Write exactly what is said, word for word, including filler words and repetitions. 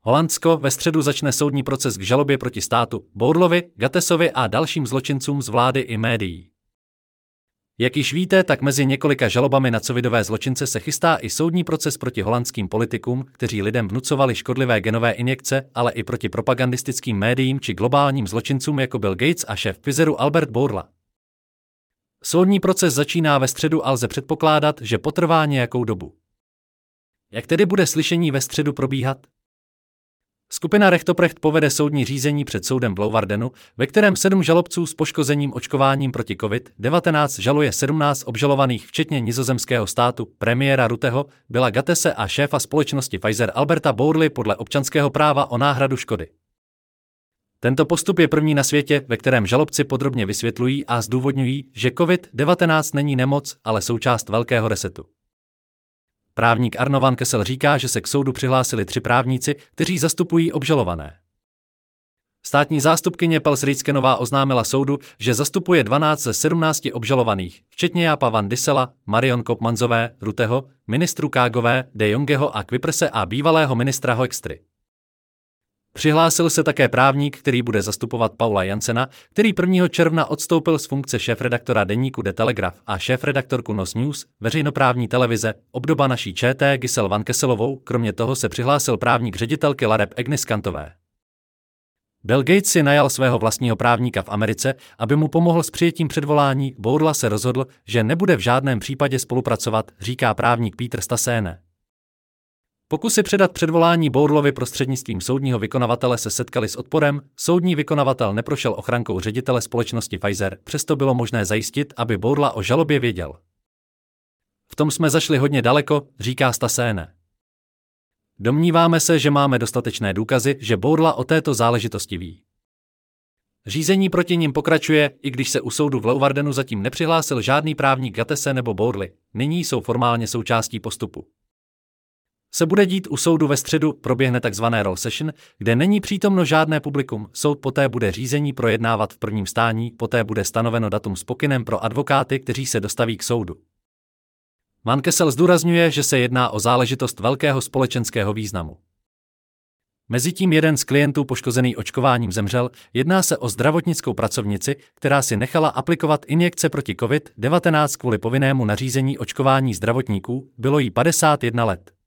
Holandsko ve středu začne soudní proces k žalobě proti státu Bourlovi, Gattesovi a dalším zločincům z vlády i médií. Jak již víte, tak mezi několika žalobami na covidové zločince se chystá i soudní proces proti holandským politikům, kteří lidem vnucovali škodlivé genové injekce, ale i proti propagandistickým médiím či globálním zločincům jako Bill Gates a šéf Pfizeru Albert Bourla. Soudní proces začíná ve středu a lze předpokládat, že potrvá nějakou dobu. Jak tedy bude slyšení ve středu probíhat? Skupina Rechtoprecht povede soudní řízení před soudem v Leeuwardenu, ve kterém sedm žalobců s poškozením očkováním proti covid devatenáct žaluje sedmnáct obžalovaných včetně nizozemského státu, premiéra Rutteho, Billa Gattese a šéfa společnosti Pfizer Alberta Bourly podle občanského práva o náhradu škody. Tento postup je první na světě, ve kterém žalobci podrobně vysvětlují a zdůvodňují, že covid devatenáct není nemoc, ale součást velkého resetu. Právník Arno van Kessel říká, že se k soudu přihlásili tři právníci, kteří zastupují obžalované. Státní zástupkyně Pels Rijskenová oznámila soudu, že zastupuje dvanáct ze sedmnácti obžalovaných, včetně Jaapa van Dissela, Marion Koopmanzové, Rutteho, ministru Kágové, de Jongeho a Kuiperse a bývalého ministra Hoekstry. Přihlásil se také právník, který bude zastupovat Paula Janssena, který prvního června odstoupil z funkce šéfredaktora deníku The Telegraph a šéfredaktorku N O S News, veřejnoprávní televize, obdoba naší ČT Giselle van Kesselovou, kromě toho se přihlásil právník ředitelky Lareb Agnes Kantové. Bill Gates si najal svého vlastního právníka v Americe, aby mu pomohl s přijetím předvolání. Bourla se rozhodl, že nebude v žádném případě spolupracovat, říká právník Peter Stasene. Pokusy předat předvolání Bourlovi prostřednictvím soudního vykonavatele se setkali s odporem, soudní vykonavatel neprošel ochrankou ředitele společnosti Pfizer, přesto bylo možné zajistit, aby Bourla o žalobě věděl. V tom jsme zašli hodně daleko, říká Stasene. Domníváme se, že máme dostatečné důkazy, že Bourla o této záležitosti ví. Řízení proti nim pokračuje, i když se u soudu v Leeuwardenu zatím nepřihlásil žádný právník Gattese nebo Bourly, nyní jsou formálně součástí postupu. Se bude dít u soudu ve středu, proběhne tzv. Roll session, kde není přítomno žádné publikum, soud poté bude řízení projednávat v prvním stání, poté bude stanoveno datum s pokynem pro advokáty, kteří se dostaví k soudu. Van Kessel zdůrazňuje, že se jedná o záležitost velkého společenského významu. Mezitím jeden z klientů poškozený očkováním zemřel, jedná se o zdravotnickou pracovnici, která si nechala aplikovat injekce proti covid devatenáct kvůli povinnému nařízení očkování zdravotníků, bylo jí padesát jedna let.